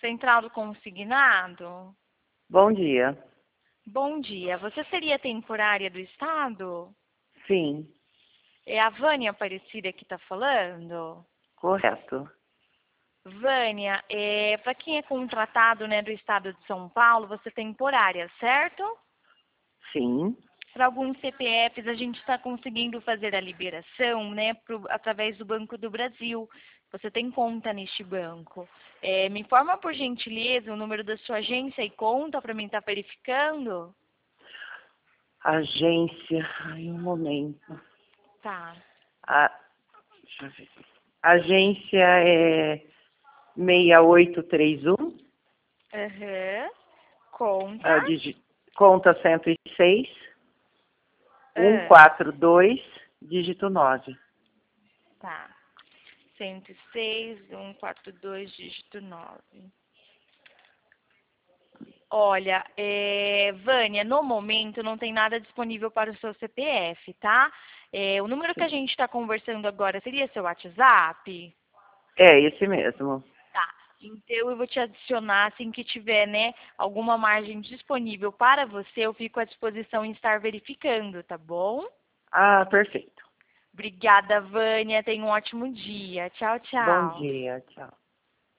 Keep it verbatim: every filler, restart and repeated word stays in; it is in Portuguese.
Central do Consignado? Bom dia. Bom dia. Você seria temporária do Estado? Sim, É a Vânia Aparecida que está falando? correto. Vânia, é, para quem é contratado, né, do Estado de São Paulo, você é temporária, certo? Sim. Para alguns C P Fs, a gente está conseguindo fazer a liberação, né, pro, através do Banco do Brasil. Você tem conta neste banco. É, me informa, por gentileza, o número da sua agência e conta para mim estar verificando? Agência. Ai, um momento. Tá. A, deixa eu ver. Agência é seis oito três um. Aham. A Conta. digi- conta cento e seis. cento e Ah, quarenta e dois, dígito nove. tá. cento e seis, cento e quarenta e dois, dígito nove. Olha, é, Vânia, no momento não tem nada disponível para o seu C P F, tá? É, o número que a gente está conversando agora seria seu WhatsApp? É esse mesmo. Tá. Então eu vou te adicionar assim que tiver, né, alguma margem disponível para você, eu fico à disposição em estar verificando, tá bom? Ah, perfeito. Obrigada, Vânia. Tenha um ótimo dia. Tchau, Bom tchau. dia, tchau.